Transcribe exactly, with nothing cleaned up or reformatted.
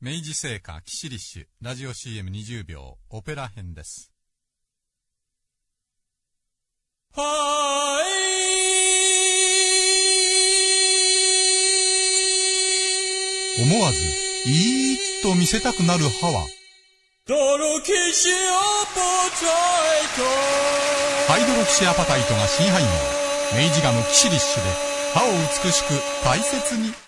明治製菓キシリッシュラジオ シーエムにじゅう 秒オペラ編です。はーい。思わずいーっと見せたくなる歯はドロキシアパタイト。ハイドロキシアパタイトが新配合、明治ガムキシリッシュで歯を美しく大切に。